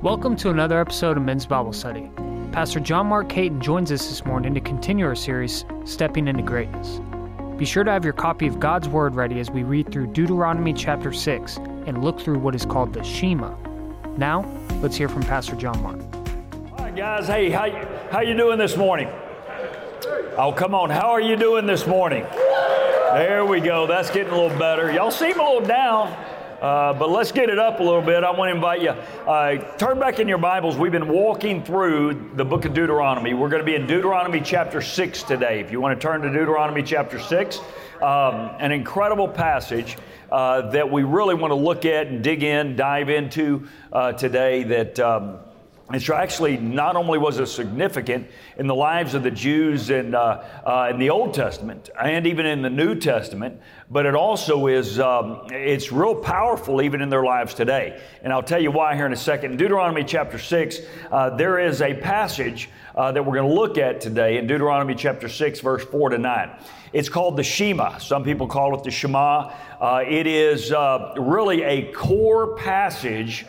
Welcome to another episode of Men's Bible Study. Pastor John Mark Caton joins us this morning to continue our series, Stepping into Greatness. Be sure to have your copy of God's Word ready as we read through Deuteronomy chapter 6 and look through what is called the Shema. Now, let's hear from Pastor John Mark. All right, guys. Hey, how you doing this morning? Oh, come on. How are you doing this morning? There we go. That's getting a little better. Y'all seem a little down. But let's get it up a little bit. I want to invite you, turn back in your Bibles. We've been walking through the book of Deuteronomy. We're going to be in Deuteronomy chapter 6 today. If you want to turn to Deuteronomy chapter 6, an incredible passage that we really want to look at and dive into today that it's actually not only was it significant in the lives of the Jews in the Old Testament and even in the New Testament, but it also is, it's real powerful even in their lives today. And I'll tell you why here in a second. In Deuteronomy chapter 6, there is a passage that we're going to look at today in Deuteronomy chapter 6, verse 4 to 9. It's called the Shema. Some people call it the Shema. It is really a core passage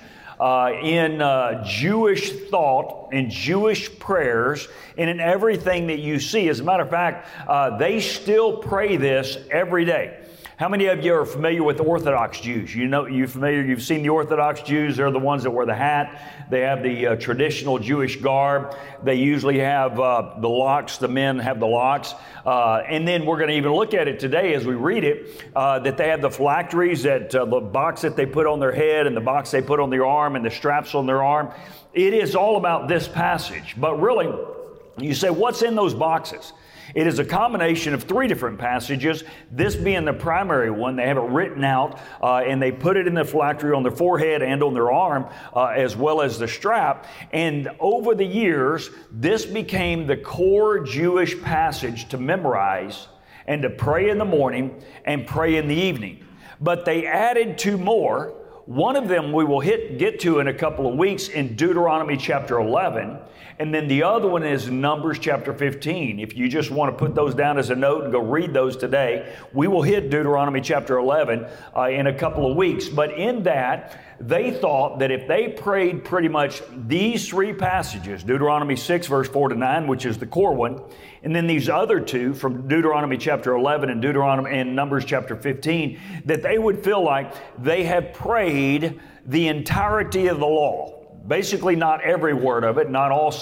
in Jewish thought, in Jewish prayers, and in everything that you see. As a matter of fact, they still pray this every day. How many of you are familiar with Orthodox Jews? You've seen the Orthodox Jews. They're the ones that wear the hat. They have the traditional Jewish garb. They usually have the locks. The men have the locks. And then we're going to even look at it today as we read it, that they have the phylacteries, that the box that they put on their head and the box they put on their arm and the straps on their arm. It is all about this passage. But really, you say, what's in those boxes? It is a combination of three different passages, this being the primary one. They have it written out, and they put it in the phylactery on their forehead and on their arm, as well as the strap. And over the years, this became the core Jewish passage to memorize and to pray in the morning and pray in the evening. But they added two more. One of them we will get to in a couple of weeks in Deuteronomy chapter 11. And then the other one is Numbers chapter 15. If you just want to put those down as a note and go read those today, we will hit Deuteronomy chapter 11 in a couple of weeks. But in that, they thought that if they prayed pretty much these three passages, Deuteronomy 6 verse 4 to 9, which is the core one, and then these other two from Deuteronomy chapter 11 and Deuteronomy and Numbers chapter 15, that they would feel like they have prayed the entirety of the law. Basically not every word of it, not all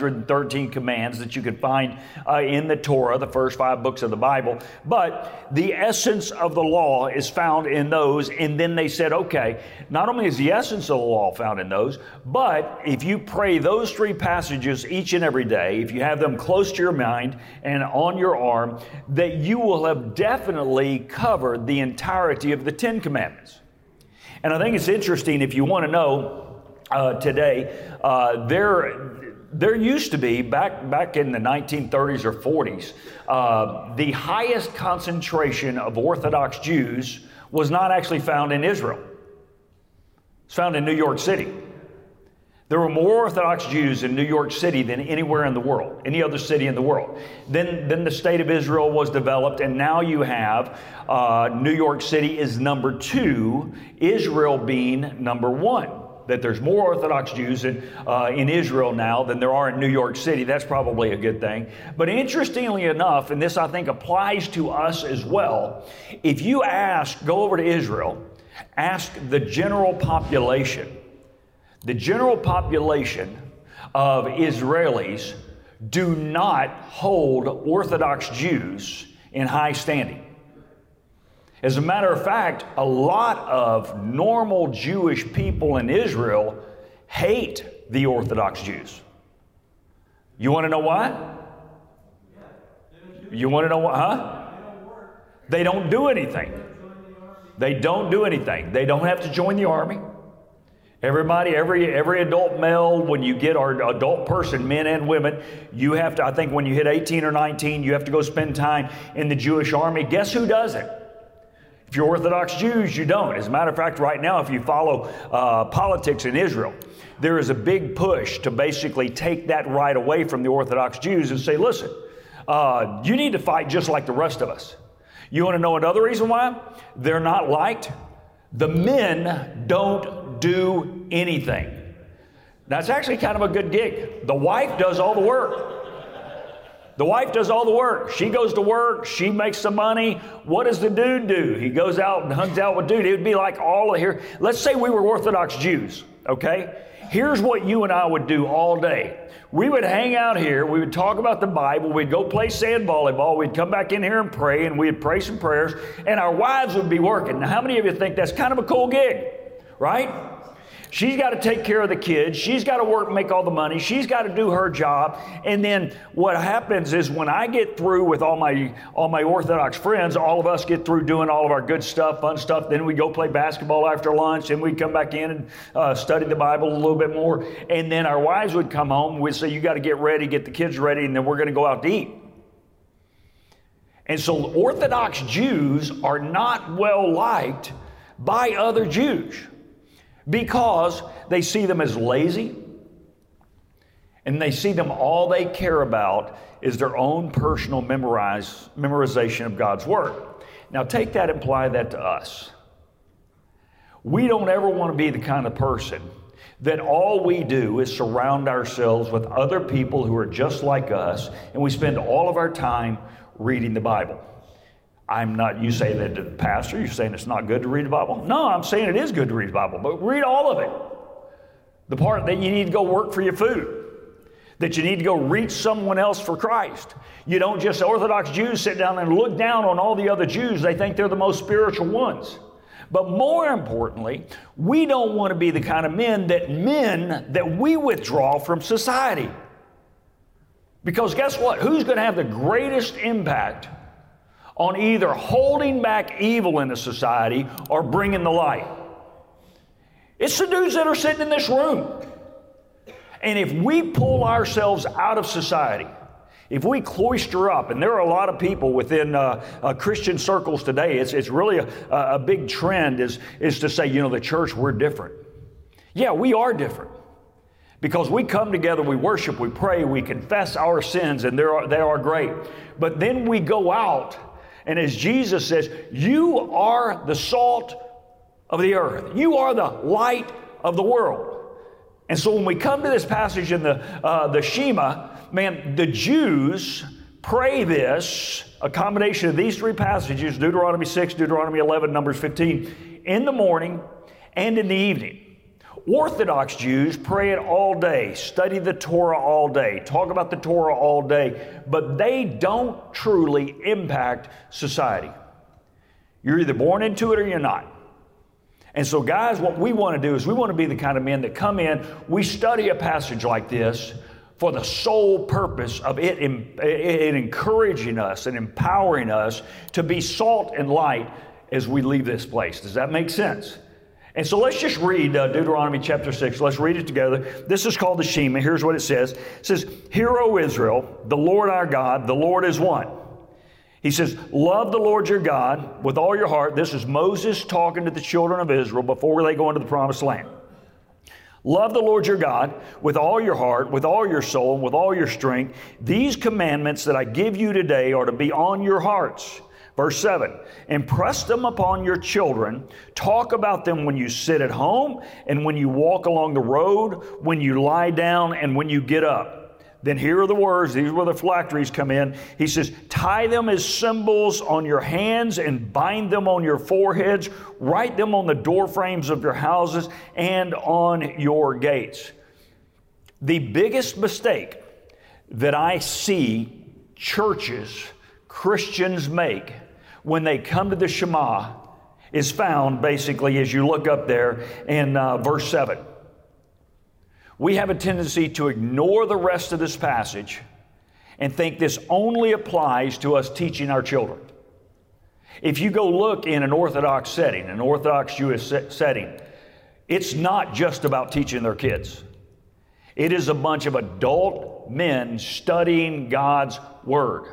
613 commands that you could find in the Torah, the first 5 books of the Bible, but the essence of the law is found in those. And then they said, okay, not only is the essence of the law found in those, but if you pray those three passages each and every day, if you have them close to your mind and on your arm, that you will have definitely covered the entirety of the 10 Commandments. And I think it's interesting if you want to know today, there used to be, back in the 1930s or 40s, the highest concentration of Orthodox Jews was not actually found in Israel. It's found in New York City. There were more Orthodox Jews in New York City than anywhere in the world, any other city in the world. Then the state of Israel was developed, and now you have New York City is number 2, Israel being number 1. That there's more Orthodox Jews in Israel now than there are in New York City. That's probably a good thing. But interestingly enough, and this I think applies to us as well, if you go over to Israel, ask the general population of Israelis do not hold Orthodox Jews in high standing. As a matter of fact, a lot of normal Jewish people in Israel hate the Orthodox Jews. You want to know why? You want to know why? Huh? They don't do anything. They don't do anything. They don't have to join the army. Everybody, every adult male, when you get our adult person, men and women, you have to, I think when you hit 18 or 19, you have to go spend time in the Jewish army. Guess who doesn't? If you're Orthodox Jews, you don't. As a matter of fact, right now, if you follow politics in Israel, there is a big push to basically take that right away from the Orthodox Jews and say, listen, you need to fight just like the rest of us. You want to know another reason why they're not liked? The men don't do anything. That's actually kind of a good gig. The wife does all the work. The wife does all the work. She goes to work. She makes some money. What does the dude do? He goes out and hangs out with dude. It would be like all of here. Let's say we were Orthodox Jews, okay? Here's what you and I would do all day. We would hang out here. We would talk about the Bible. We'd go play sand volleyball. We'd come back in here and pray, and we'd pray some prayers, and our wives would be working. Now, how many of you think that's kind of a cool gig, right? She's got to take care of the kids. She's got to work and make all the money. She's got to do her job. And then what happens is when I get through with all my Orthodox friends, all of us get through doing all of our good stuff, fun stuff. Then we go play basketball after lunch. And we'd come back in and study the Bible a little bit more. And then our wives would come home. We'd say, you got to get ready, get the kids ready, and then we're going to go out to eat. And so Orthodox Jews are not well liked by other Jews, because they see them as lazy, and they see them all they care about is their own personal memorization of God's Word. Now take that and apply that to us. We don't ever want to be the kind of person that all we do is surround ourselves with other people who are just like us, and we spend all of our time reading the Bible. I'm not, you say that to the pastor, you're saying it's not good to read the Bible? No, I'm saying it is good to read the Bible, but read all of it. The part that you need to go work for your food, that you need to go reach someone else for Christ. You don't just, Orthodox Jews sit down and look down on all the other Jews. They think they're the most spiritual ones. But more importantly, we don't want to be the kind of men that we withdraw from society. Because guess what? Who's going to have the greatest impact on either holding back evil in a society or bringing the light? It's the dudes that are sitting in this room. And if we pull ourselves out of society, if we cloister up, and there are a lot of people within Christian circles today, it's really a big trend is to say, the church, we're different. Yeah, we are different. Because we come together, we worship, we pray, we confess our sins, and they are great. But then we go out, and as Jesus says, you are the salt of the earth. You are the light of the world. And so when we come to this passage in the Shema, man, the Jews pray this, a combination of these three passages, Deuteronomy 6, Deuteronomy 11, Numbers 15, in the morning and in the evening. Orthodox Jews pray it all day, study the Torah all day, talk about the Torah all day, but they don't truly impact society. You're either born into it or you're not. And so guys, what we want to do is we want to be the kind of men that come in, we study a passage like this for the sole purpose of it encouraging us and empowering us to be salt and light as we leave this place. Does that make sense? And so let's just read Deuteronomy chapter 6. Let's read it together. This is called the Shema. Here's what it says. It says, "Hear, O Israel, the Lord our God, the Lord is one." He says, "Love the Lord your God with all your heart." This is Moses talking to the children of Israel before they go into the promised land. "Love the Lord your God with all your heart, with all your soul, and with all your strength. These commandments that I give you today are to be on your hearts." Verse 7, "Impress them upon your children. Talk about them when you sit at home and when you walk along the road, when you lie down and when you get up." Then here are the words. These are where the phylacteries come in. He says, "Tie them as symbols on your hands and bind them on your foreheads. Write them on the doorframes of your houses and on your gates." The biggest mistake that I see churches, Christians make when they come to the Shema is found basically as you look up there in verse 7. We have a tendency to ignore the rest of this passage and think this only applies to us teaching our children. If you go look in an Orthodox setting, an Orthodox Jewish setting, it's not just about teaching their kids. It is a bunch of adult men studying God's Word.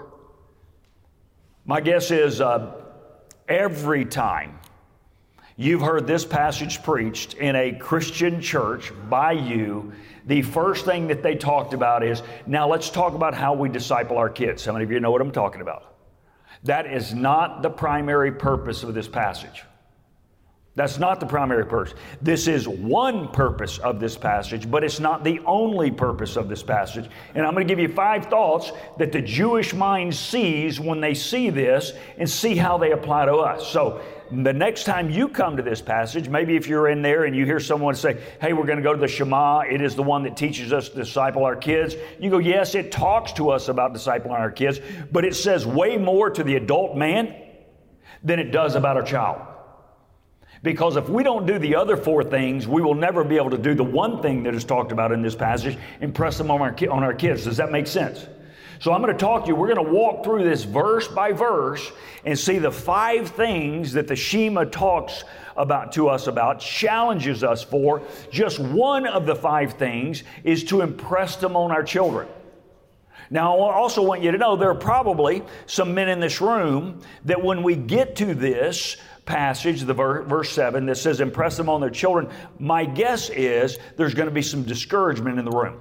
My guess is every time you've heard this passage preached in a Christian church by you, the first thing that they talked about is, now let's talk about how we disciple our kids. How many of you know what I'm talking about? That is not the primary purpose of this passage. That's not the primary purpose. This is one purpose of this passage, but it's not the only purpose of this passage. And I'm going to give you 5 thoughts that the Jewish mind sees when they see this and see how they apply to us. So the next time you come to this passage, maybe if you're in there and you hear someone say, hey, we're going to go to the Shema, it is the one that teaches us to disciple our kids. You go, yes, it talks to us about discipling our kids, but it says way more to the adult man than it does about our child. Because if we don't do the other 4 things, we will never be able to do the one thing that is talked about in this passage, impress them on our kids. Does that make sense? So I'm going to talk to you. We're going to walk through this verse by verse and see the 5 things that the Shema talks about to us about, challenges us for. Just one of the 5 things is to impress them on our children. Now, I also want you to know there are probably some men in this room that when we get to this passage, the verse 7 that says impress them on their children, my guess is there's going to be some discouragement in the room.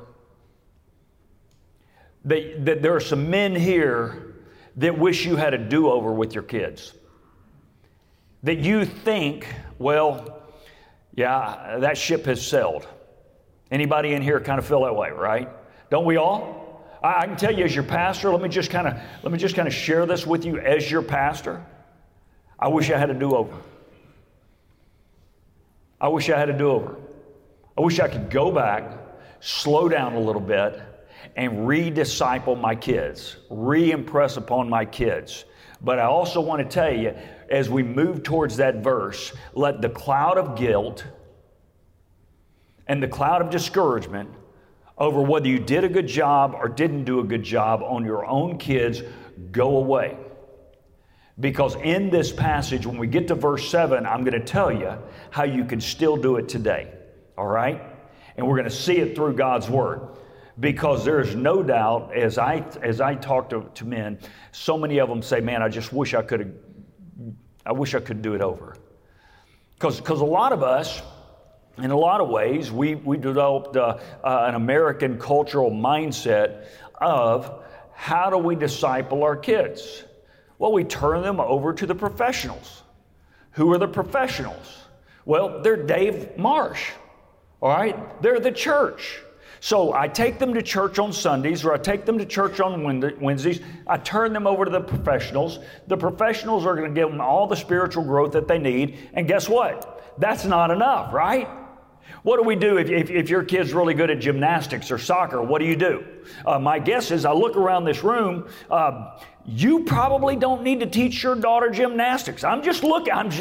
That there are some men here that wish you had a do-over with your kids. That you think, well, yeah, that ship has sailed. Anybody in here kind of feel that way, right? Don't we all? I can tell you as your pastor, let me just kind of share this with you as your pastor. I wish I had a do-over. I wish I had a do-over. I wish I could go back, slow down a little bit, and re-disciple my kids, re-impress upon my kids. But I also want to tell you, as we move towards that verse, let the cloud of guilt and the cloud of discouragement over whether you did a good job or didn't do a good job on your own kids go away. Because in this passage, when we get to verse 7, I'm going to tell you how you can still do it today. All right? And we're going to see it through God's Word. Because there is no doubt, as I talk to men, so many of them say, man, I wish I could do it over. Because a lot of us, in a lot of ways, we developed an American cultural mindset of how do we disciple our kids? Well, we turn them over to the professionals. Who are the professionals? Well, they're Dave Marsh, all right? They're the church. So I take them to church on Sundays, or I take them to church on Wednesdays. I turn them over to the professionals. The professionals are going to give them all the spiritual growth that they need. And guess what? That's not enough, right? What do we do if your kid's really good at gymnastics or soccer? What do you do? My guess is I look around this room. You probably don't need to teach your daughter gymnastics. I'm just looking. I'm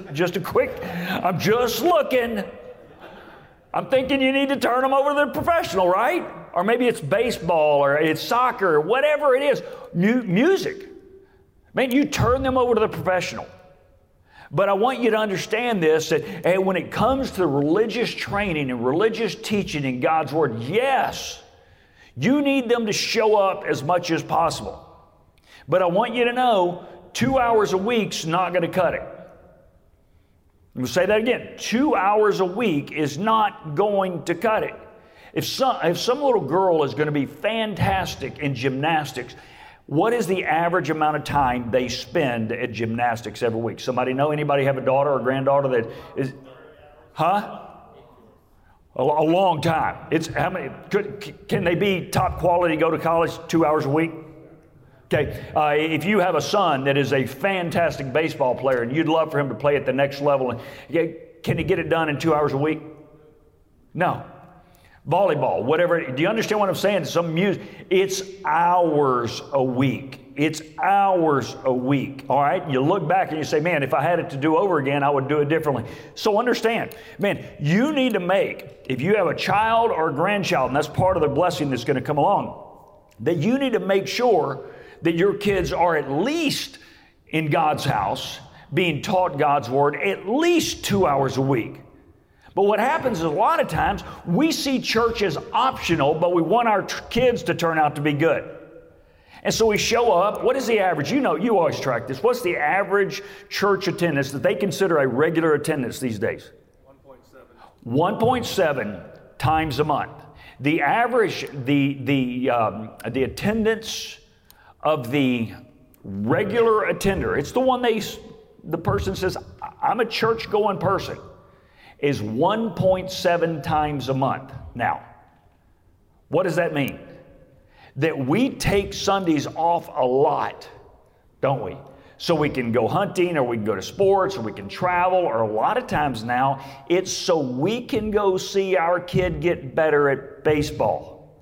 just looking. I'm thinking you need to turn them over to the professional, right? Or maybe it's baseball or it's soccer or whatever it is. Music. Man, you turn them over to the professional. But I want you to understand this, that when it comes to religious training and religious teaching in God's Word, yes, you need them to show up as much as possible. But I want you to know 2 hours a week's not going to cut it. I'm going to say that again. 2 hours a week is not going to cut it. If some little girl is going to be fantastic in gymnastics, what is the average amount of time they spend at gymnastics every week? Somebody know? Anybody have a daughter or granddaughter that is, huh? A long time. It's how many? Can they be top quality? Go to college 2 hours a week? Okay. If you have a son that is a fantastic baseball player and you'd love for him to play at the next level, can he get it done in 2 hours a week? No. Volleyball, whatever. Do you understand what I'm saying? Some music. It's hours a week. It's hours a week. All right. You look back and you say, man, if I had it to do over again, I would do it differently. So understand, man, you need to make, if you have a child or a grandchild, and that's part of the blessing that's going to come along, that you need to make sure that your kids are at least in God's house, being taught God's Word at least 2 hours a week. But what happens is a lot of times we see church as optional, but we want our kids to turn out to be good. And so we show up. What is the average? You know, you always track this. What's the average church attendance that they consider a regular attendance these days? 1.7 times a month. The average, the attendance of the regular attender, it's the one the person says, I'm a church-going person, is 1.7 times a month. Now, what does that mean? That we take Sundays off a lot, don't we? So we can go hunting, or we can go to sports, or we can travel, or a lot of times now, it's so we can go see our kid get better at baseball,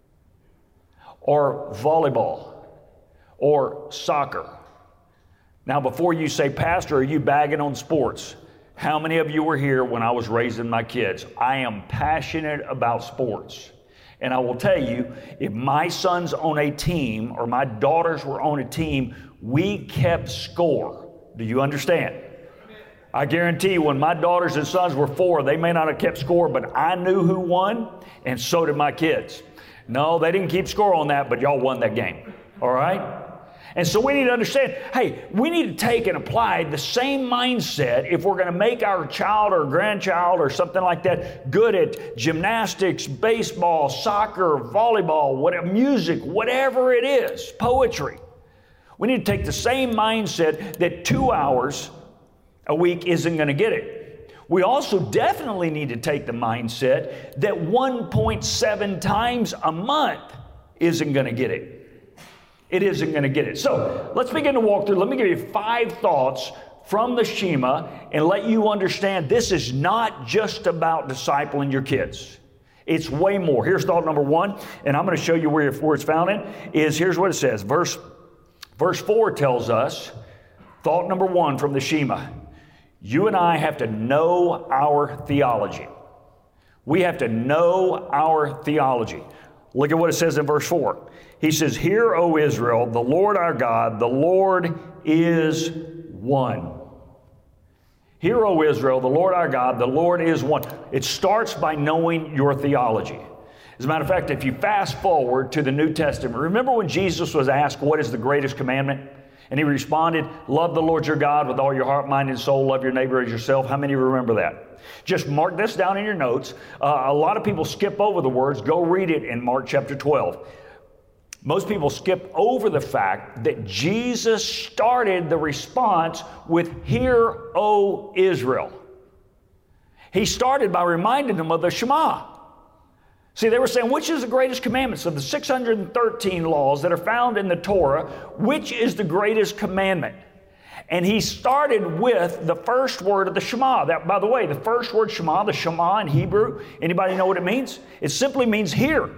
or volleyball, or soccer. Now, before you say, Pastor, are you bagging on sports? How many of you were here when I was raising my kids? I am passionate about sports. And I will tell you, if my son's on a team or my daughters were on a team, we kept score. Do you understand? I guarantee you, when my daughters and sons were 4, they may not have kept score, but I knew who won, and so did my kids. No, they didn't keep score on that, but y'all won that game. All right? And so we need to understand, hey, we need to take and apply the same mindset if we're going to make our child or grandchild or something like that good at gymnastics, baseball, soccer, volleyball, whatever, music, whatever it is, poetry. We need to take the same mindset that 2 hours a week isn't going to get it. We also definitely need to take the mindset that 1.7 times a month isn't going to get it. It isn't going to get it. So let's begin to walk through. Let me give you 5 thoughts from the Shema and let you understand this is not just about discipling your kids. It's way more. Here's thought number 1, and I'm going to show you where it's found in, here's what it says. Verse 4 tells us, thought number 1 from the Shema, you and I have to know our theology. We have to know our theology. Look at what it says in verse 4. He says, Hear, O Israel, the Lord our God, the Lord is one. Hear, O Israel, the Lord our God, the Lord is one. It starts by knowing your theology. As a matter of fact, if you fast forward to the New Testament, remember when Jesus was asked, what is the greatest commandment? And he responded, love the Lord your God with all your heart, mind, and soul. Love your neighbor as yourself. How many remember that? Just mark this down in your notes. A lot of people skip over the words. Go read it in Mark chapter 12. Most people skip over the fact that Jesus started the response with, Hear, O Israel. He started by reminding them of the Shema. See, they were saying, which is the greatest commandments of the 613 laws that are found in the Torah? Which is the greatest commandment? And he started with the first word of the Shema. That, by the way, the first word Shema, the Shema in Hebrew, anybody know what it means? It simply means hear.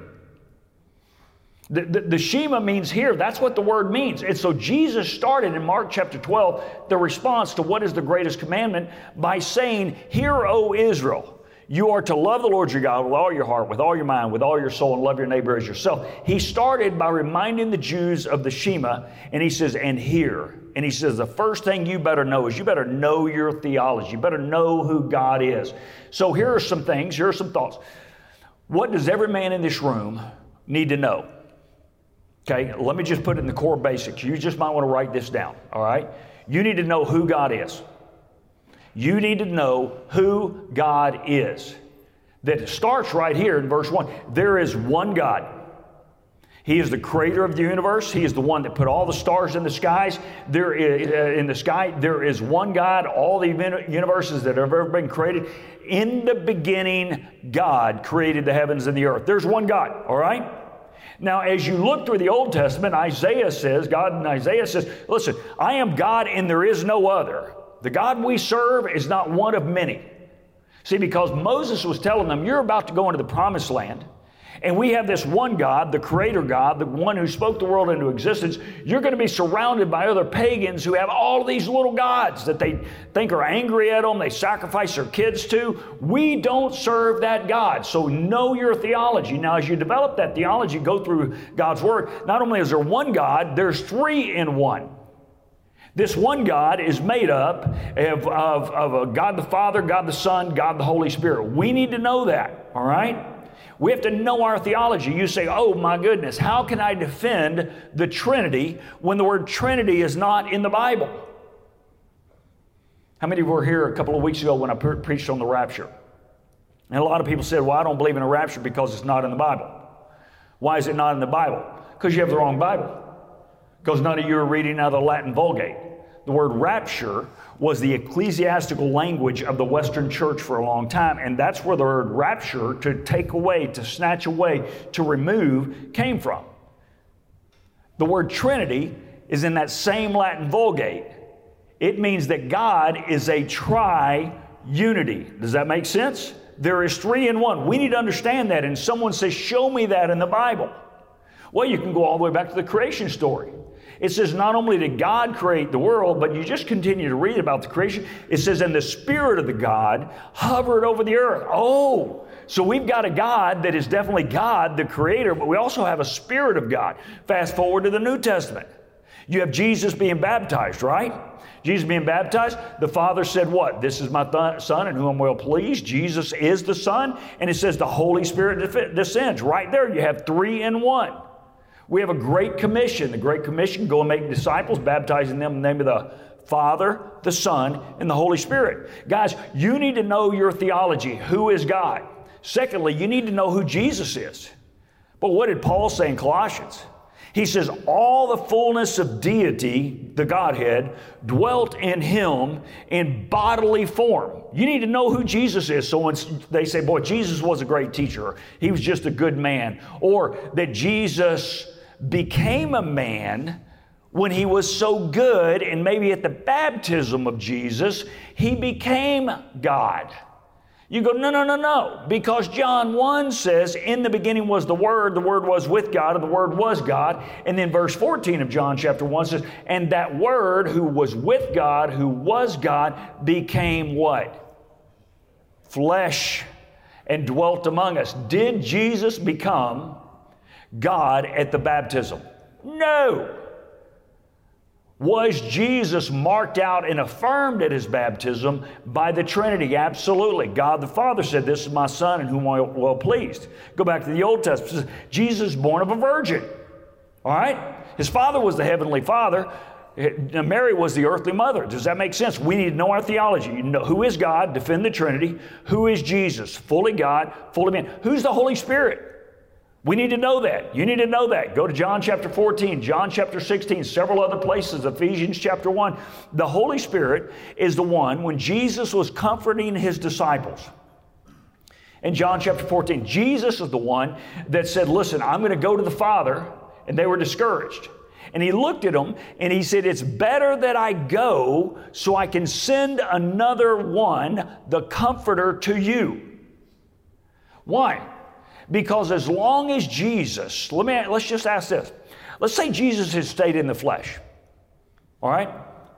The Shema means hear. That's what the word means. And so Jesus started in Mark chapter 12 the response to what is the greatest commandment by saying, Hear, O Israel. You are to love the Lord your God with all your heart, with all your mind, with all your soul, and love your neighbor as yourself. He started by reminding the Jews of the Shema, and he says, and hear. And he says, the first thing you better know is you better know your theology. You better know who God is. So here are some things, here are some thoughts. What does every man in this room need to know? Okay, let me just put it in the core basics. You just might want to write this down, all right? You need to know who God is. You need to know who God is. That starts right here in verse 1. There is one God. He is the creator of the universe. He is the one that put all the stars in the skies. There is one God. All the universes that have ever been created. In the beginning, God created the heavens and the earth. There's one God, all right? Now, as you look through the Old Testament, God in Isaiah says, listen, I am God and there is no other. The God we serve is not one of many. See, because Moses was telling them, you're about to go into the promised land, and we have this one God, the creator God, the one who spoke the world into existence. You're going to be surrounded by other pagans who have all these little gods that they think are angry at them, they sacrifice their kids to. We don't serve that God. So know your theology. Now, as you develop that theology, go through God's Word, not only is there one God, there's 3 in one. This one God is made up of God the Father, God the Son, God the Holy Spirit. We need to know that, all right? We have to know our theology. You say, oh my goodness, how can I defend the Trinity when the word Trinity is not in the Bible? How many of you were here a couple of weeks ago when I preached on the rapture? And a lot of people said, well, I don't believe in a rapture because it's not in the Bible. Why is it not in the Bible? Because you have the wrong Bible. Because none of you are reading out of the Latin Vulgate. The word rapture was the ecclesiastical language of the Western church for a long time, and that's where the word rapture, to take away, to snatch away, to remove, came from. The word Trinity is in that same Latin Vulgate. It means that God is a tri-unity. Does that make sense? There is three in one. We need to understand that, and someone says, show me that in the Bible. Well, you can go all the way back to the creation story. It says not only did God create the world, but you just continue to read about the creation. It says, and the Spirit of the God hovered over the earth. Oh, so we've got a God that is definitely God, the Creator, but we also have a Spirit of God. Fast forward to the New Testament. You have Jesus being baptized, right? Jesus being baptized, the Father said what? This is my Son in whom I'm well pleased. Jesus is the Son. And it says the Holy Spirit descends. Right there, you have three in one. We have a Great Commission. The Great Commission, go and make disciples, baptizing them in the name of the Father, the Son, and the Holy Spirit. Guys, you need to know your theology. Who is God? Secondly, you need to know who Jesus is. But what did Paul say in Colossians? He says, all the fullness of deity, the Godhead, dwelt in Him in bodily form. You need to know who Jesus is. So when they say, boy, Jesus was a great teacher, He was just a good man, or that Jesus became a man when He was so good, and maybe at the baptism of Jesus, He became God. You go, no, because John 1 says, in the beginning was the Word was with God, and the Word was God. And then verse 14 of John chapter 1 says, and that Word who was with God, who was God, became what? Flesh, and dwelt among us. Did Jesus become God at the baptism? No. Was Jesus marked out and affirmed at His baptism by the Trinity? Absolutely. God the Father said, this is my Son in whom I'm well pleased. Go back to the Old Testament. Jesus is born of a virgin. All right? His father was the heavenly Father. Mary was the earthly mother. Does that make sense? We need to know our theology. You know, who is God? Defend the Trinity. Who is Jesus? Fully God, fully man. Who's the Holy Spirit? We need to know that. You need to know that. Go to John chapter 14, John chapter 16, several other places, Ephesians chapter 1. The Holy Spirit is the one, when Jesus was comforting His disciples, in John chapter 14, Jesus is the one that said, listen, I'm going to go to the Father, and they were discouraged. And He looked at them and He said, it's better that I go so I can send another one, the Comforter, to you. Why? Because as long as Jesus, let's just ask this. Let's say Jesus had stayed in the flesh. All right?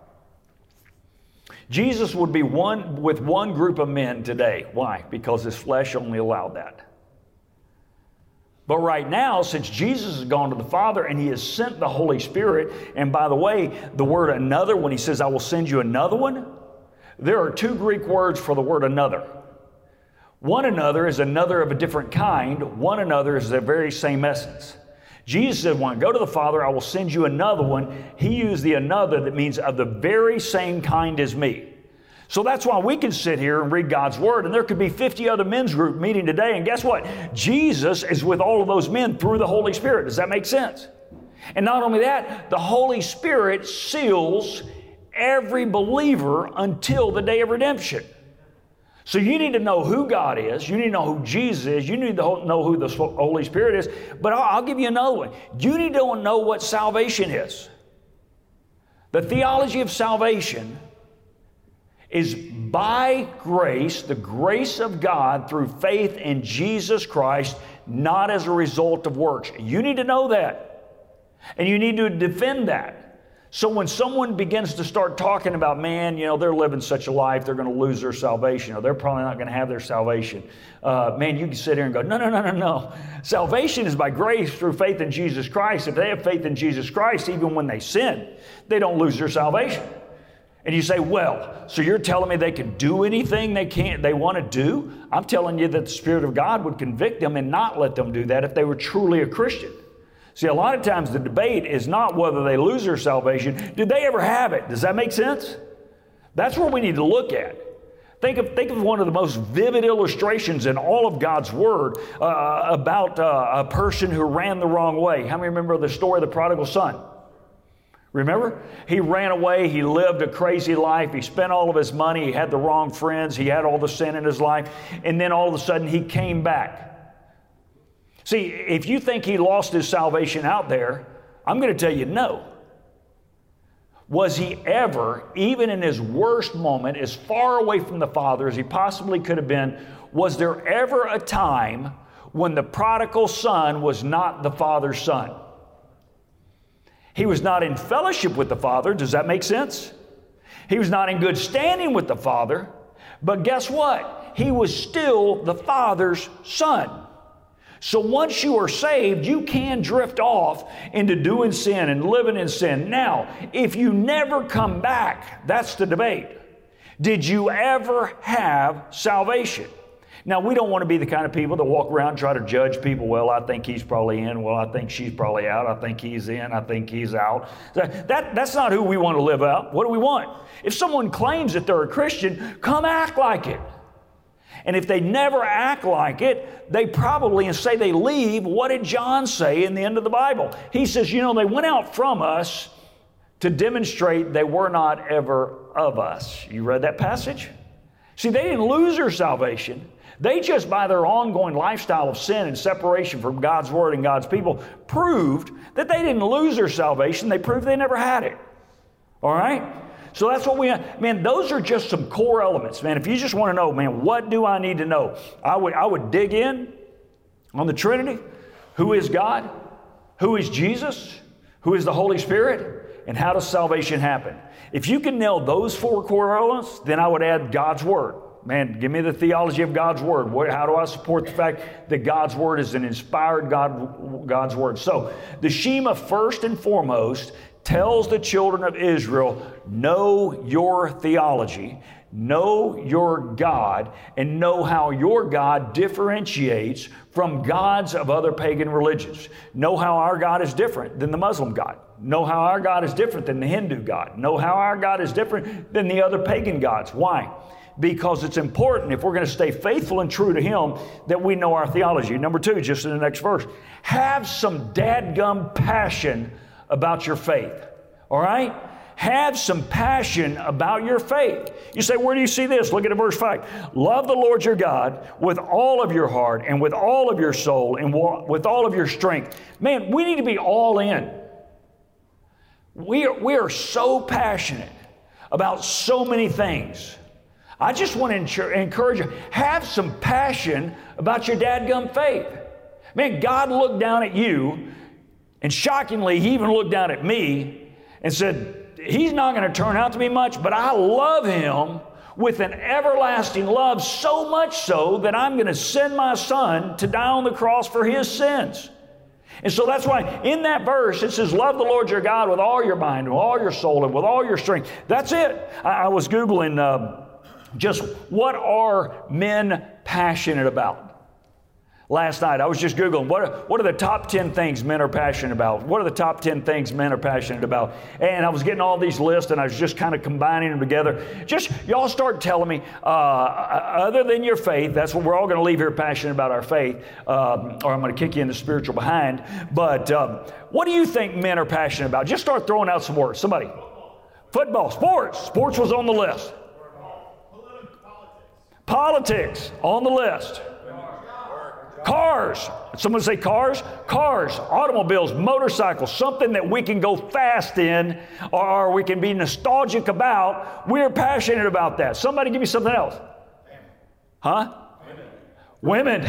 Jesus would be with one group of men today. Why? Because His flesh only allowed that. But right now, since Jesus has gone to the Father and He has sent the Holy Spirit, and by the way, the word another, when He says, I will send you another one, there are two Greek words for the word another. One another is another of a different kind. One another is the very same essence. Jesus said, when I go to the Father, I will send you another one. He used the another that means of the very same kind as me. So that's why we can sit here and read God's Word, and there could be 50 other men's group meeting today, and guess what? Jesus is with all of those men through the Holy Spirit. Does that make sense? And not only that, the Holy Spirit seals every believer until the day of redemption. So you need to know who God is. You need to know who Jesus is. You need to know who the Holy Spirit is. But I'll give you another one. You need to know what salvation is. The theology of salvation is by grace, the grace of God through faith in Jesus Christ, not as a result of works. You need to know that. And you need to defend that. So when someone begins to start talking about, man, they're living such a life, they're going to lose their salvation, or they're probably not going to have their salvation. Man, you can sit here and go, no. Salvation is by grace through faith in Jesus Christ. If they have faith in Jesus Christ, even when they sin, they don't lose their salvation. And you say, well, so you're telling me they can do anything they want to do? I'm telling you that the Spirit of God would convict them and not let them do that if they were truly a Christian. See, a lot of times the debate is not whether they lose their salvation. Did they ever have it? Does that make sense? That's what we need to look at. Think of one of the most vivid illustrations in all of God's Word about a person who ran the wrong way. How many remember the story of the prodigal son? Remember? He ran away. He lived a crazy life. He spent all of his money. He had the wrong friends. He had all the sin in his life. And then all of a sudden he came back. See, if you think he lost his salvation out there, I'm going to tell you no. Was he ever, even in his worst moment, as far away from the Father as he possibly could have been, was there ever a time when the prodigal son was not the Father's son? He was not in fellowship with the Father. Does that make sense? He was not in good standing with the Father. But guess what? He was still the Father's son. So once you are saved, you can drift off into doing sin and living in sin. Now, if you never come back, that's the debate. Did you ever have salvation? Now, we don't want to be the kind of people that walk around and try to judge people. Well, I think he's probably in. Well, I think she's probably out. I think he's in. I think he's out. That's not who we want to live out. What do we want? If someone claims that they're a Christian, come act like it. And if they never act like it, they probably, and say they leave, what did John say in the end of the Bible? He says, they went out from us to demonstrate they were not ever of us. You read that passage? See, they didn't lose their salvation. They just, by their ongoing lifestyle of sin and separation from God's Word and God's people, proved that they didn't lose their salvation. They proved they never had it. All right? So that's what those are just some core elements, man. If you just want to know, what do I need to know? I would dig in on the Trinity. Who is God? Who is Jesus? Who is the Holy Spirit? And how does salvation happen? If you can nail those 4 core elements, then I would add God's Word. Man, give me the theology of God's Word. How do I support the fact that God's Word is an inspired God's Word? So, the Shema, first and foremost, tells the children of Israel, know your theology, know your God, and know how your God differentiates from gods of other pagan religions. Know how our God is different than the Muslim God. Know how our God is different than the Hindu God. Know how our God is different than the other pagan gods. Why? Because it's important, if we're going to stay faithful and true to Him, that we know our theology. Number 2, just in the next verse, have some dadgum passion about your faith. All right? Have some passion about your faith. You say, where do you see this? Look at verse 5. Love the Lord your God with all of your heart and with all of your soul and with all of your strength. Man, we need to be all in. We are so passionate about so many things. I just want to encourage you, have some passion about your dadgum faith. Man, God looked down at you, and shockingly, He even looked down at me and said, he's not going to turn out to be much, but I love him with an everlasting love, so much so that I'm going to send my son to die on the cross for his sins. And so that's why in that verse it says, love the Lord your God with all your mind, with all your soul, and with all your strength. That's it. I was Googling just what are men passionate about? Last night, I was just Googling, what are the top 10 things men are passionate about? What are the top 10 things men are passionate about? And I was getting all these lists, and I was just kind of combining them together. Just, y'all start telling me, other than your faith, that's what we're all going to leave here passionate about our faith, or I'm going to kick you in the spiritual behind. But what do you think men are passionate about? Just start throwing out some words. Somebody. Football. Sports. Sports was on the list. Politics on the list. Cars. Someone say cars? Cars, automobiles, motorcycles, something that we can go fast in or we can be nostalgic about. We're passionate about that. Somebody give me something else. Huh? Women.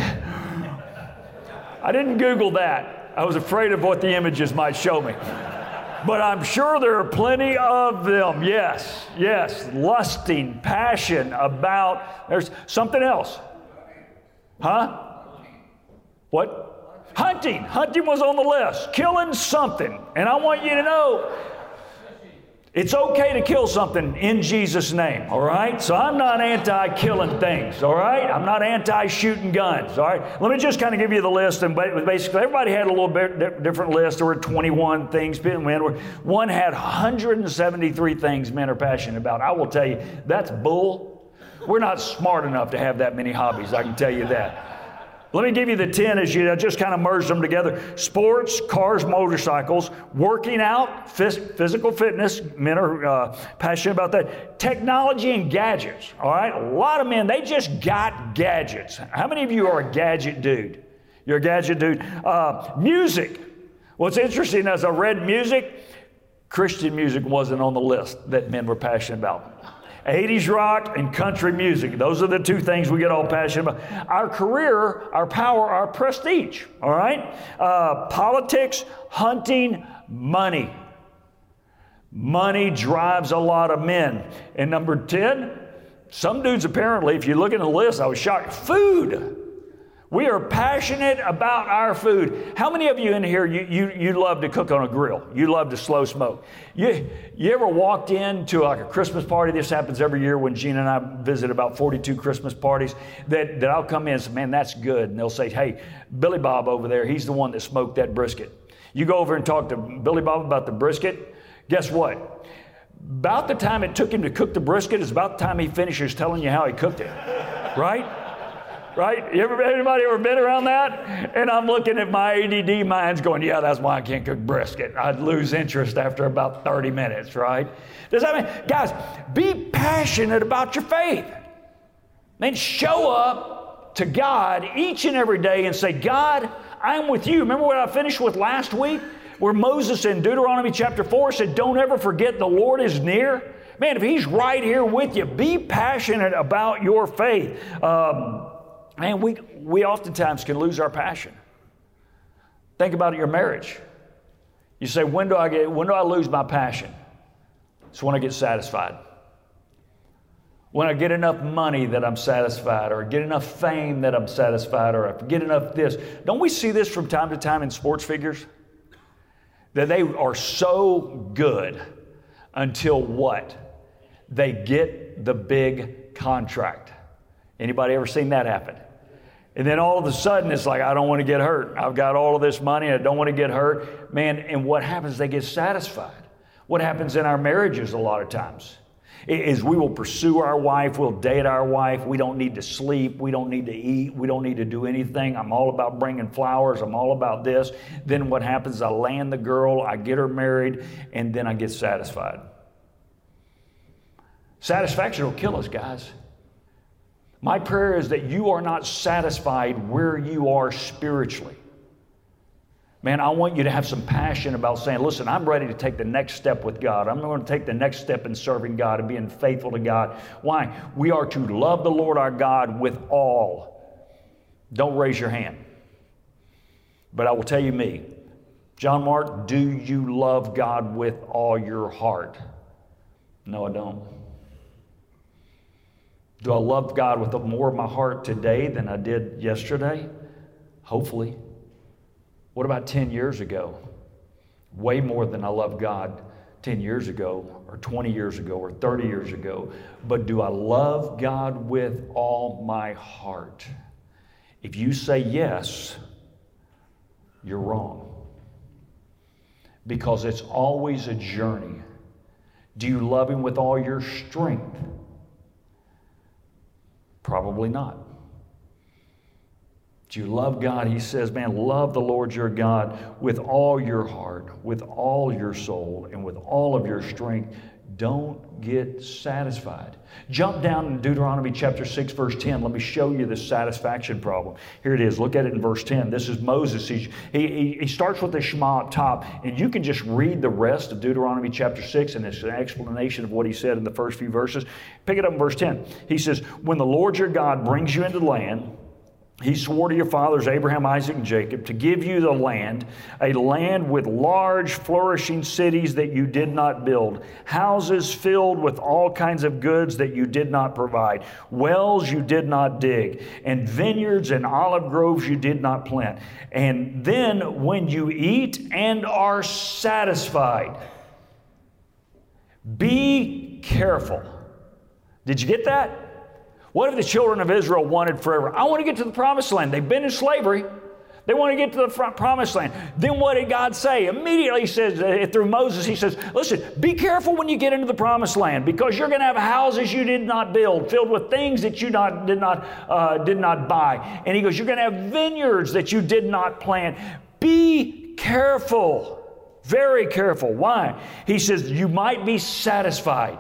I didn't Google that. I was afraid of what the images might show me. But I'm sure there are plenty of them. Yes. Lusting, passion about. There's something else. Huh? What? Hunting. Hunting was on the list. Killing something. And I want you to know, it's okay to kill something in Jesus' name, all right? So I'm not anti-killing things, all right? I'm not anti-shooting guns, all right? Let me just kind of give you the list. And basically, everybody had a little bit different list. There were 21 things. One had 173 things men are passionate about. I will tell you, that's bull. We're not smart enough to have that many hobbies, I can tell you that. Let me give you the 10 as I just kind of merged them together. Sports, cars, motorcycles, working out, physical fitness. Men are passionate about that. Technology and gadgets, all right? A lot of men, they just got gadgets. How many of you are a gadget dude? You're a gadget dude. Music. What's interesting, as I read music, Christian music wasn't on the list that men were passionate about. 80s rock and country music. Those are the two things we get all passionate about. Our career, our power, our prestige, all right? Politics, hunting, money. Money drives a lot of men. And number 10, some dudes apparently, if you look at the list, I was shocked, food. We are passionate about our food. How many of you in here, you love to cook on a grill? You love to slow smoke. You ever walked into like a Christmas party? This happens every year when Gina and I visit about 42 Christmas parties, that I'll come in and say, man, that's good. And they'll say, hey, Billy Bob over there, he's the one that smoked that brisket. You go over and talk to Billy Bob about the brisket. Guess what? About the time it took him to cook the brisket is about the time he finishes telling you how he cooked it, right? Right? Anybody ever been around that? And I'm looking at my ADD minds going, yeah, that's why I can't cook brisket. I'd lose interest after about 30 minutes, right? Does that mean, guys, be passionate about your faith. Man, show up to God each and every day and say, God, I'm with you. Remember what I finished with last week? Where Moses in Deuteronomy chapter 4 said, don't ever forget the Lord is near. Man, if He's right here with you, be passionate about your faith. Man, we oftentimes can lose our passion. Think about your marriage. You say, when do I lose my passion? It's when I get satisfied. When I get enough money that I'm satisfied, or get enough fame that I'm satisfied, or I get enough this. Don't we see this from time to time in sports figures? That they are so good until what? They get the big contract. Anybody ever seen that happen? And then all of a sudden it's like, I don't want to get hurt. I've got all of this money, I don't want to get hurt. Man, and what happens? They get satisfied. What happens in our marriages a lot of times is we will pursue our wife, we'll date our wife, we don't need to sleep, we don't need to eat, we don't need to do anything. I'm all about bringing flowers, I'm all about this. Then what happens? I land the girl, I get her married, and then I get satisfied. Satisfaction will kill us, guys. My prayer is that you are not satisfied where you are spiritually. Man, I want you to have some passion about saying, listen, I'm ready to take the next step with God. I'm going to take the next step in serving God and being faithful to God. Why? We are to love the Lord our God with all. Don't raise your hand. But I will tell you me, John Mark, do you love God with all your heart? No, I don't. Do I love God with more of my heart today than I did yesterday? Hopefully. What about 10 years ago? Way more than I loved God 10 years ago, or 20 years ago, or 30 years ago. But do I love God with all my heart? If you say yes, you're wrong. Because it's always a journey. Do you love Him with all your strength? Probably not. Do you love God? He says, man, love the Lord your God with all your heart, with all your soul, and with all of your strength. Don't get satisfied. Jump down in Deuteronomy chapter 6, verse 10. Let me show you the satisfaction problem. Here it is. Look at it in verse 10. This is Moses. He starts with the Shema up top, and you can just read the rest of Deuteronomy chapter 6, and it's an explanation of what he said in the first few verses. Pick it up in verse 10. He says, when the Lord your God brings you into the land, He swore to your fathers, Abraham, Isaac, and Jacob, to give you the land, a land with large, flourishing cities that you did not build, houses filled with all kinds of goods that you did not provide, wells you did not dig, and vineyards and olive groves you did not plant. And then when you eat and are satisfied, be careful. Did you get that? What if the children of Israel wanted forever? I want to get to the promised land. They've been in slavery. They want to get to the promised land. Then what did God say? Immediately he says, through Moses, he says, listen, be careful when you get into the promised land, because you're going to have houses you did not build, filled with things that you did not buy. And he goes, you're going to have vineyards that you did not plant. Be careful, very careful. Why? He says, you might be satisfied.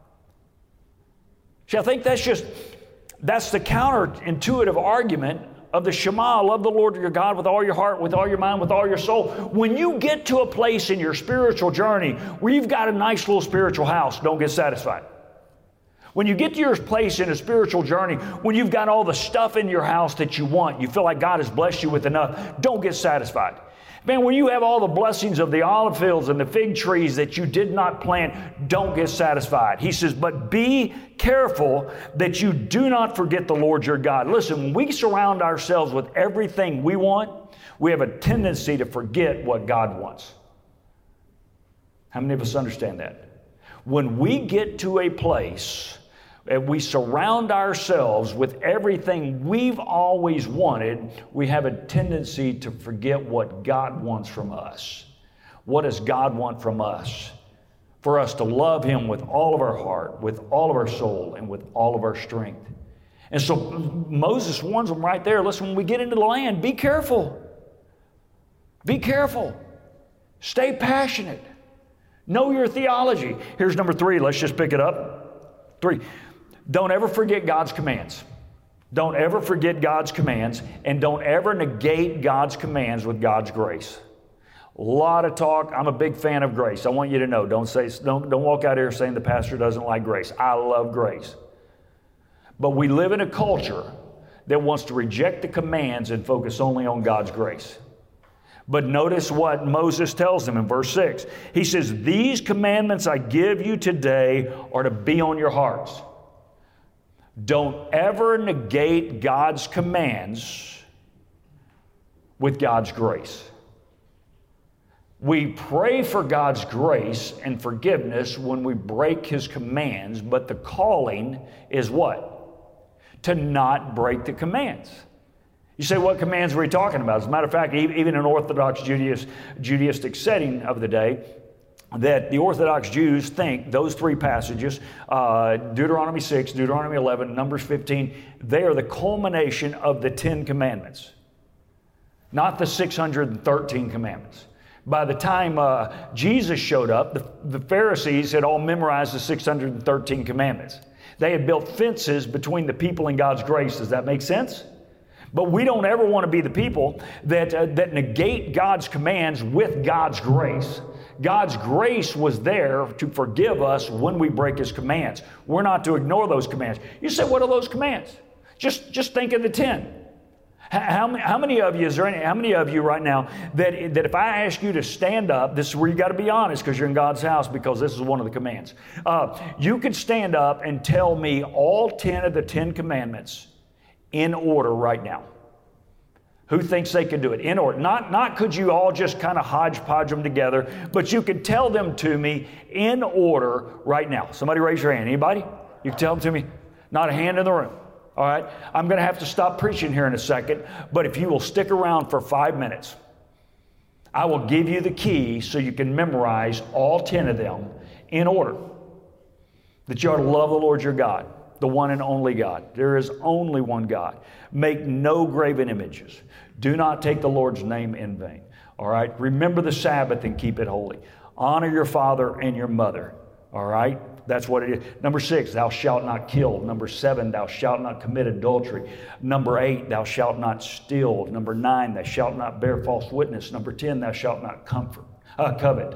See, I think that's the counterintuitive argument of the Shema, love the Lord your God with all your heart, with all your mind, with all your soul. When you get to a place in your spiritual journey where you've got a nice little spiritual house, don't get satisfied. When you get to your place in a spiritual journey, when you've got all the stuff in your house that you want, you feel like God has blessed you with enough, don't get satisfied. Man, when you have all the blessings of the olive fields and the fig trees that you did not plant, don't get satisfied. He says, but be careful that you do not forget the Lord your God. Listen, when we surround ourselves with everything we want, we have a tendency to forget what God wants. How many of us understand that? When we get to a place and we surround ourselves with everything we've always wanted, we have a tendency to forget what God wants from us. What does God want from us? For us to love Him with all of our heart, with all of our soul, and with all of our strength. And so Moses warns them right there, listen, when we get into the land, be careful. Be careful. Stay passionate. Know your theology. Here's number 3. Let's just pick it up. 3. Don't ever forget God's commands. Don't ever forget God's commands, and don't ever negate God's commands with God's grace. A lot of talk. I'm a big fan of grace. I want you to know. Don't walk out here saying the pastor doesn't like grace. I love grace. But we live in a culture that wants to reject the commands and focus only on God's grace. But notice what Moses tells them in verse 6. He says, these commandments I give you today are to be on your hearts. Don't ever negate God's commands with God's grace. We pray for God's grace and forgiveness when we break His commands, but the calling is what? To not break the commands. You say, what commands were he talking about? As a matter of fact, even in Orthodox Judaistic setting of the day, that the Orthodox Jews think those 3 passages, Deuteronomy 6, Deuteronomy 11, Numbers 15, they are the culmination of the 10 commandments, not the 613 commandments. By the time Jesus showed up, the Pharisees had all memorized the 613 commandments. They had built fences between the people and God's grace. Does that make sense? But we don't ever want to be the people that negate God's commands with God's grace. God's grace was there to forgive us when we break His commands. We're not to ignore those commands. You say, what are those commands? Just think of the 10. How many of you right now that if I ask you to stand up, this is where you got to be honest because you're in God's house, because this is one of the commands. You could stand up and tell me all 10 of the 10 commandments in order right now. Who thinks they could do it? In order. Not could you all just kind of hodgepodge them together, but you could tell them to me in order right now. Somebody raise your hand. Anybody? You can tell them to me? Not a hand in the room. All right? I'm going to have to stop preaching here in a second, but if you will stick around for 5 minutes, I will give you the key so you can memorize all 10 of them in order. That you are to love the Lord your God, the one and only God. There is only one God. Make no graven images. Do not take the Lord's name in vain. All right? Remember the Sabbath and keep it holy. Honor your father and your mother. All right? That's what it is. Number 6, thou shalt not kill. Number 7, thou shalt not commit adultery. Number 8, thou shalt not steal. Number 9, thou shalt not bear false witness. Number 10, thou shalt not covet.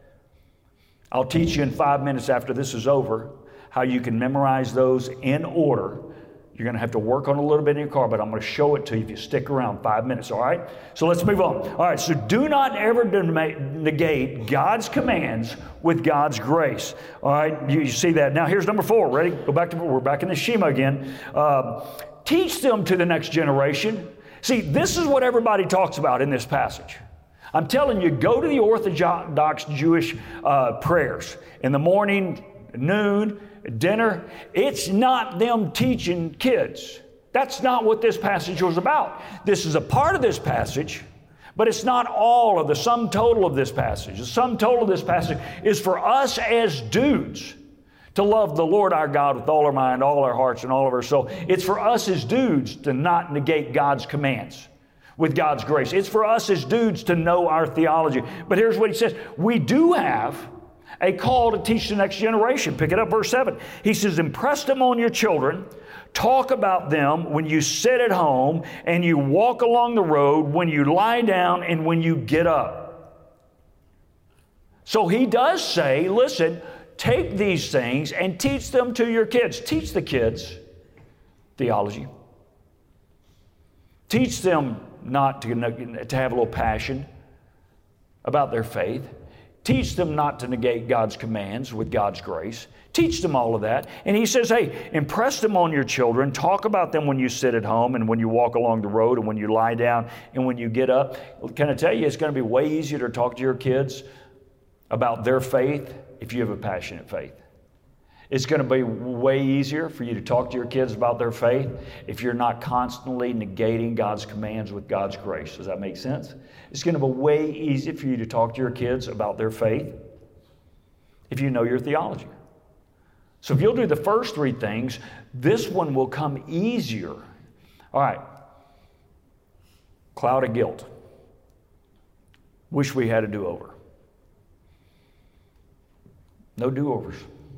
I'll teach you in 5 minutes after this is over how you can memorize those in order. You're going to have to work on a little bit in your car, but I'm going to show it to you if you stick around 5 minutes, all right? So let's move on. All right, so do not ever negate God's commands with God's grace. All right, you see that. Now here's number 4. Ready? We're back in the Shema again. Teach them to the next generation. See, this is what everybody talks about in this passage. I'm telling you, go to the Orthodox Jewish prayers in the morning, noon, dinner. It's not them teaching kids. That's not what this passage was about. This is a part of this passage, but it's not all of the sum total of this passage. The sum total of this passage is for us as dudes to love the Lord our God with all our mind, all our hearts, and all of our soul. It's for us as dudes to not negate God's commands with God's grace. It's for us as dudes to know our theology. But here's what he says. We do have a call to teach the next generation. Pick it up, verse 7. He says, impress them on your children. Talk about them when you sit at home and you walk along the road, when you lie down and when you get up. So he does say, listen, take these things and teach them to your kids. Teach the kids theology. Teach them not to have a little passion about their faith. Teach them not to negate God's commands with God's grace. Teach them all of that. And he says, hey, impress them on your children. Talk about them when you sit at home and when you walk along the road and when you lie down and when you get up. Can I tell you, it's going to be way easier to talk to your kids about their faith if you have a passionate faith. It's going to be way easier for you to talk to your kids about their faith if you're not constantly negating God's commands with God's grace. Does that make sense? It's going to be way easier for you to talk to your kids about their faith if you know your theology. So if you'll do the first three things, this one will come easier. All right. Cloud of guilt. Wish we had a do-over. No do-overs.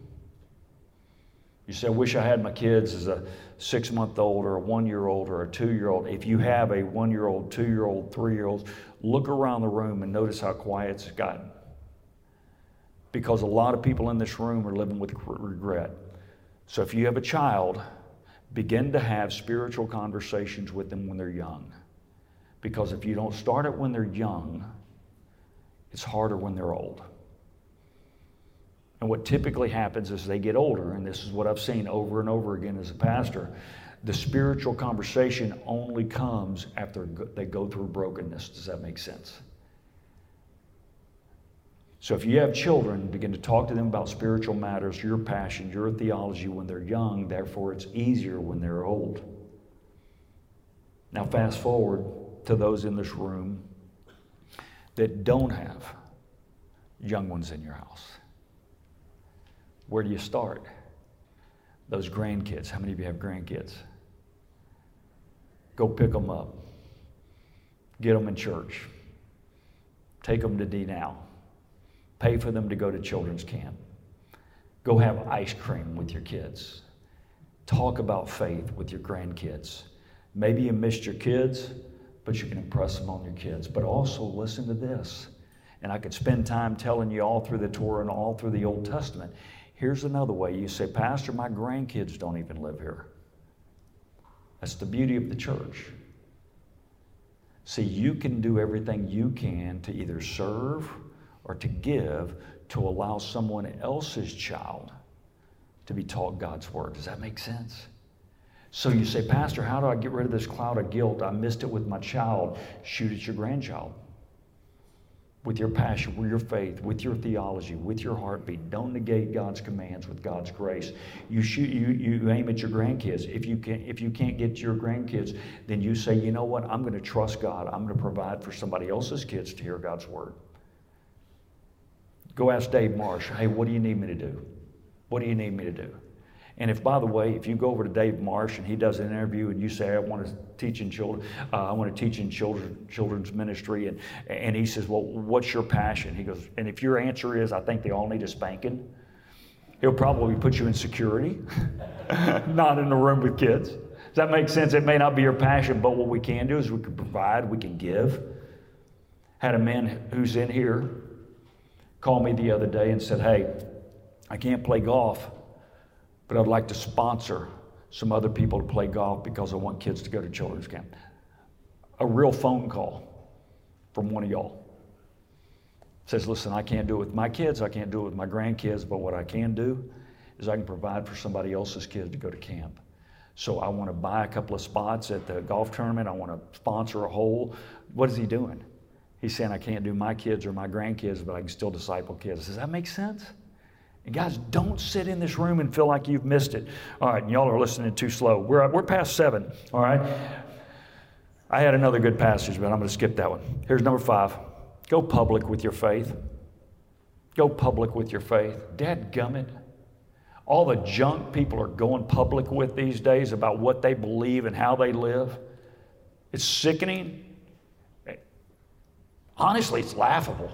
You say, I wish I had my kids as a 6-month-old or a 1-year-old or a 2-year-old. If you have a 1-year-old, 2-year-old, 3-year-old, look around the room and notice how quiet it's gotten. Because a lot of people in this room are living with regret. So if you have a child, begin to have spiritual conversations with them when they're young. Because if you don't start it when they're young, it's harder when they're old. And what typically happens as they get older, and this is what I've seen over and over again as a pastor, the spiritual conversation only comes after they go through brokenness. Does that make sense? So if you have children, begin to talk to them about spiritual matters, your passion, your theology when they're young. Therefore, it's easier when they're old. Now fast forward to those in this room that don't have young ones in your house. Where do you start? Those grandkids. How many of you have grandkids? Go pick them up. Get them in church. Take them to D-Now. Pay for them to go to children's camp. Go have ice cream with your kids. Talk about faith with your grandkids. Maybe you missed your kids, but you can impress them on your kids. But also listen to this. And I could spend time telling you all through the Torah and all through the Old Testament. Here's another way. You say, Pastor, my grandkids don't even live here. That's the beauty of the church. See, you can do everything you can to either serve or to give to allow someone else's child to be taught God's Word. Does that make sense? So you say, Pastor, how do I get rid of this cloud of guilt? I missed it with my child. Shoot at your grandchild. With your passion, with your faith, with your theology, with your heartbeat. Don't negate God's commands with God's grace. You aim at your grandkids. If you can't get to your grandkids, then you say, you know what? I'm going to trust God. I'm going to provide for somebody else's kids to hear God's Word. Go ask Dave Marsh, hey, what do you need me to do? What do you need me to do? And if, by the way, if you go over to Dave Marsh and he does an interview and you say, I want to teach in children, children's ministry, and he says, well, what's your passion? He goes, and if your answer is, I think they all need a spanking, he'll probably put you in security, not in the room with kids. Does that make sense? It may not be your passion, but what we can do is we can provide, we can give. Had a man who's in here call me the other day and said, hey, I can't play golf, but I'd like to sponsor some other people to play golf because I want kids to go to children's camp. A real phone call from one of y'all. Says, listen, I can't do it with my kids, I can't do it with my grandkids, but what I can do is I can provide for somebody else's kids to go to camp. So I want to buy a couple of spots at the golf tournament. I want to sponsor a hole. What is he doing? He's saying, I can't do my kids or my grandkids, but I can still disciple kids. Does that make sense? And guys, don't sit in this room and feel like you've missed it. All right, y'all are listening too slow. We're past 7, all right? I had another good passage, but I'm going to skip that one. Here's number 5. Go public with your faith. Go public with your faith. Dadgummit. All the junk people are going public with these days about what they believe and how they live. It's sickening. Honestly, it's laughable.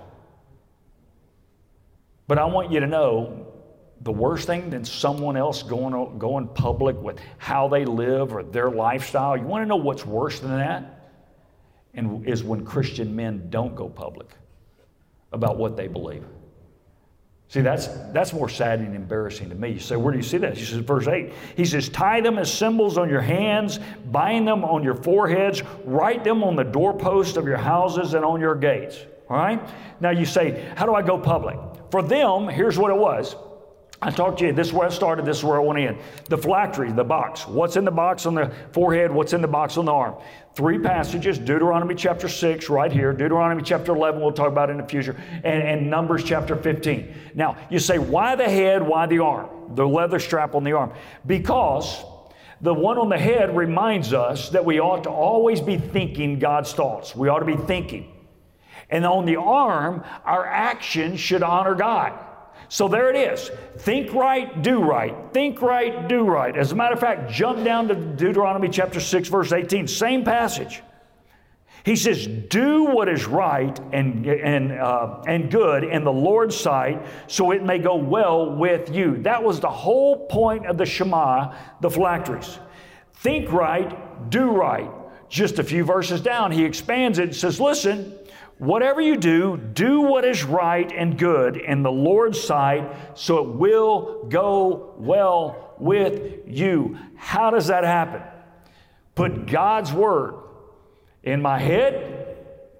But I want you to know the worst thing than someone else going public with how they live or their lifestyle. You want to know what's worse than that? And is when Christian men don't go public about what they believe. See, that's more sad and embarrassing to me. You say, where do you see that? He says, verse 8, he says, tie them as symbols on your hands, bind them on your foreheads, write them on the doorposts of your houses and on your gates. All right? Now you say, how do I go public? For them, here's what it was. I talked to you, this is where I started, this is where I want to end. The phylactery, the box. What's in the box on the forehead? What's in the box on the arm? 3 passages, Deuteronomy chapter 6 right here, Deuteronomy chapter 11, we'll talk about in the future, and Numbers chapter 15. Now, you say, why the head, why the arm? The leather strap on the arm. Because the one on the head reminds us that we ought to always be thinking God's thoughts. We ought to be thinking. And on the arm, our actions should honor God. So there it is. Think right, do right. Think right, do right. As a matter of fact, jump down to Deuteronomy chapter 6, verse 18. Same passage. He says, do what is right and good in the Lord's sight, so it may go well with you. That was the whole point of the Shema, the phylacteries. Think right, do right. Just a few verses down, he expands it and says, listen, whatever you do, do what is right and good in the Lord's sight, so it will go well with you. How does that happen? Put God's word in my head,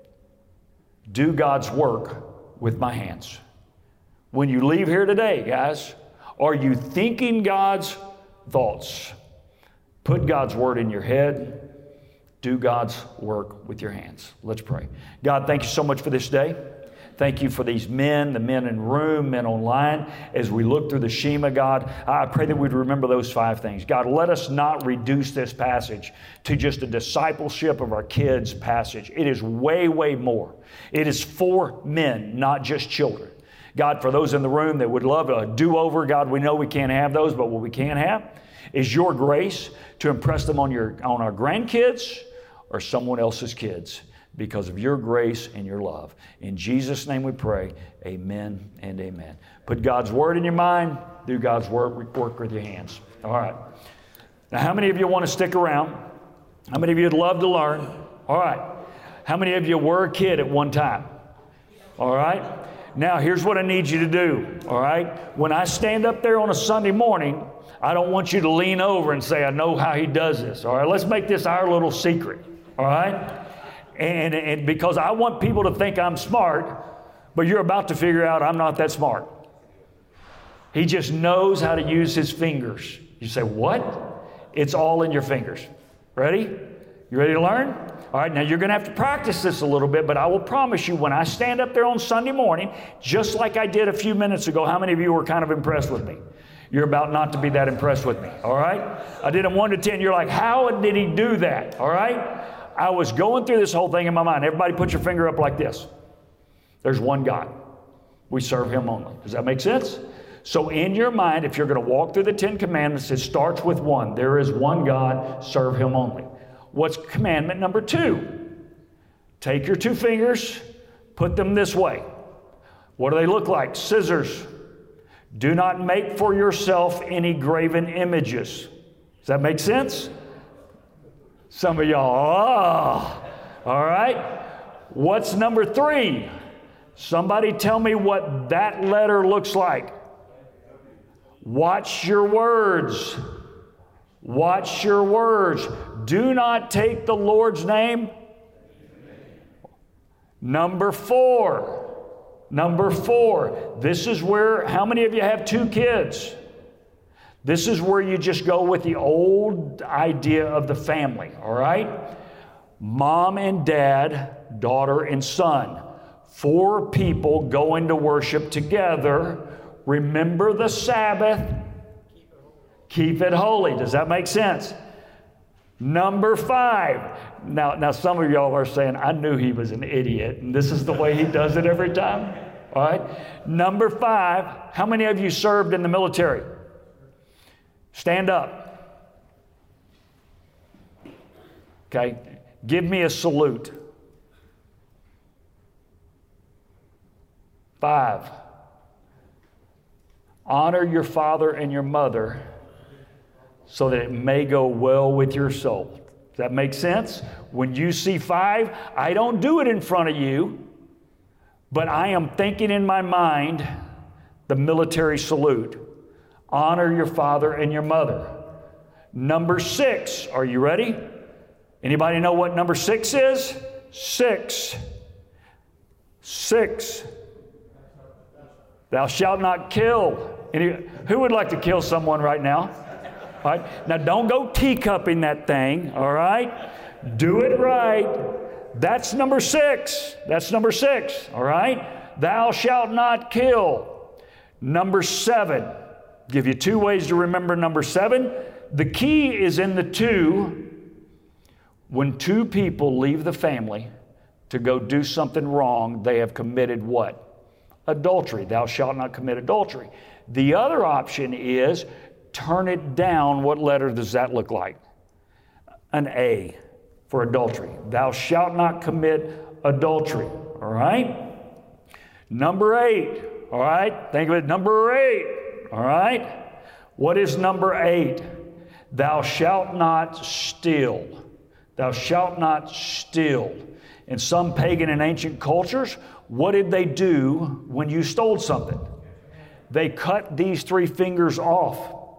do God's work with my hands. When you leave here today, guys, are you thinking God's thoughts? Put God's word in your head. Do God's work with your hands. Let's pray. God, thank you so much for this day. Thank you for these men, the men in the room, men online. As we look through the Shema, God, I pray that we'd remember those 5 things. God, let us not reduce this passage to just a discipleship of our kids passage. It is way, way more. It is for men, not just children. God, for those in the room that would love a do-over, God, we know we can't have those, but what we can have is your grace to impress them on our grandkids or someone else's kids because of your grace and your love. In Jesus' name we pray, amen and amen. Put God's word in your mind, do God's work with your hands. All right. Now, how many of you want to stick around? How many of you would love to learn? All right. How many of you were a kid at one time? All right. Now, here's what I need you to do. All right. When I stand up there on a Sunday morning, I don't want you to lean over and say, I know how he does this. All right. Let's make this our little secret. All right. And because I want people to think I'm smart, but you're about to figure out I'm not that smart. He just knows how to use his fingers. You say, what? It's all in your fingers. Ready? You ready to learn? All right, now you're going to have to practice this a little bit, but I will promise you when I stand up there on Sunday morning, just like I did a few minutes ago, how many of you were kind of impressed with me? You're about not to be that impressed with me, all right? I did them 1 to 10. You're like, how did he do that, all right? I was going through this whole thing in my mind. Everybody put your finger up like this. There's one God. We serve him only. Does that make sense? So in your mind, if you're going to walk through the 10 commandments, it starts with one. There is one God, serve him only. What's commandment number 2? Take your 2 fingers, put them this way. What do they look like? Scissors. Do not make for yourself any graven images. Does that make sense? Some of y'all, all right. What's number 3? Somebody tell me what that letter looks like. Watch your words. Watch your words. Do not take the Lord's name. Number 4. Number 4. This is where, how many of you have 2 kids? This is where you just go with the old idea of the family, all right? Mom and dad, daughter and son. 4 people going to worship together, Remember the Sabbath. Keep it holy. Does that make sense? Number 5. Now some of y'all are saying, I knew he was an idiot, and this is the way he does it every time. All right. Number 5. How many of you served in the military? Stand up. Okay. Give me a salute. 5. Honor your father and your mother so that it may go well with your soul. Does that make sense? When you see 5, I don't do it in front of you, but I am thinking in my mind the military salute. Honor your father and your mother. Number 6, are you ready? Anybody know what number 6 is? 6. Thou shalt not kill. Who would like to kill someone right now? All right. Now don't go teacupping that thing, all right? Do it right. That's number 6. All right? Thou shalt not kill. Number 7. Give you 2 ways to remember number 7. The key is in the 2. When 2 people leave the family to go do something wrong, they have committed what? Adultery. Thou shalt not commit adultery. The other option is turn it down. What letter does that look like? An A for adultery. Thou shalt not commit adultery. All right? Number 8. All right? Think of it. Number 8. All right? What is number 8? Thou shalt not steal. Thou shalt not steal. In some pagan and ancient cultures, what did they do when you stole something? They cut these 3 fingers off.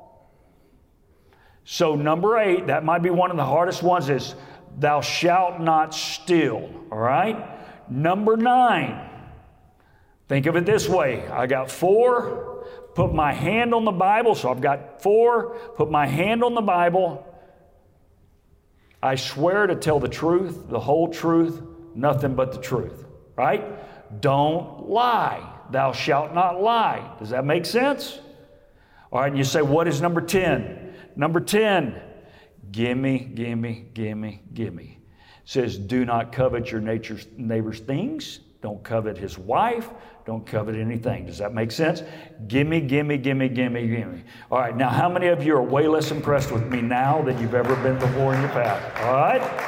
So number 8, that might be one of the hardest ones, is thou shalt not steal. All right? Number 9, think of it this way. I got 4, put my hand on the Bible. So I've got 4, put my hand on the Bible. I swear to tell the truth, the whole truth, nothing but the truth. Right? Don't lie. Thou shalt not lie. Does that make sense? All right, and you say, what is number 10? Number 10, gimme. It says, do not covet your neighbor's things. Don't covet his wife. Don't covet anything. Does that make sense? Gimme. All right, now how many of you are way less impressed with me now than you've ever been before in your past? All right?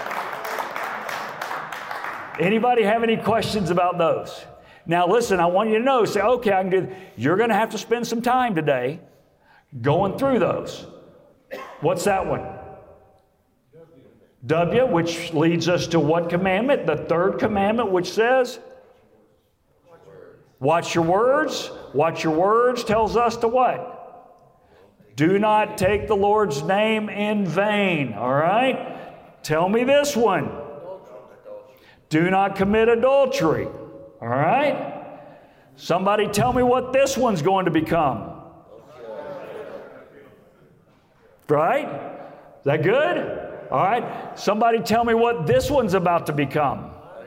Anybody have any questions about those? Now listen, I want you to know, say, okay, I can do this. You're going to have to spend some time today going through those. What's that one? W, which leads us to what commandment? The 3rd commandment, which says? Watch your words. Watch your words tells us to what? Do not take the Lord's name in vain. All right? Tell me this one. Do not commit adultery. All right? Somebody tell me what this one's going to become. Right? Is that good? All right. Somebody tell me what this one's about to become.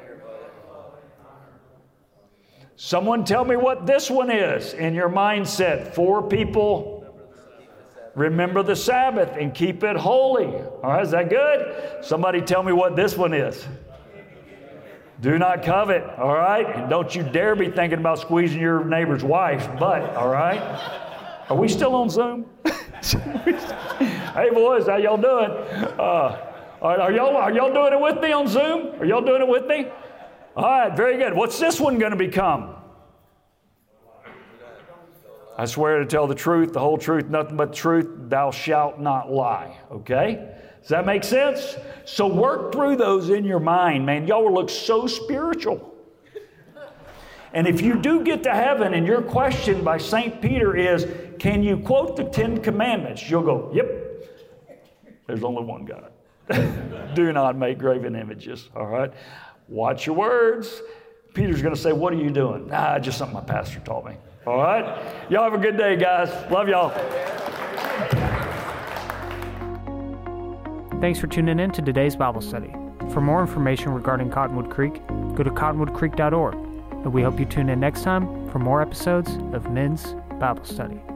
Someone tell me what this one is in your mindset. 4 people. Remember the Sabbath and keep it holy. All right. Is that good? Somebody tell me what this one is. Do not covet, all right? And don't you dare be thinking about squeezing your neighbor's wife's butt, all right? Are we still on Zoom? Hey, boys, how y'all doing? Are y'all doing it with me on Zoom? Are y'all doing it with me? All right, very good. What's this one going to become? I swear to tell the truth, the whole truth, nothing but the truth. Thou shalt not lie, okay? Does that make sense? So work through those in your mind, man. Y'all will look so spiritual. And if you do get to heaven and your question by St. Peter is, can you quote the 10 Commandments? You'll go, yep. There's only one God. Do not make graven images, all right? Watch your words. Peter's going to say, what are you doing? Just something my pastor taught me, all right? Y'all have a good day, guys. Love y'all. Thanks for tuning in to today's Bible study. For more information regarding Cottonwood Creek, go to cottonwoodcreek.org. And we hope you tune in next time for more episodes of Men's Bible Study.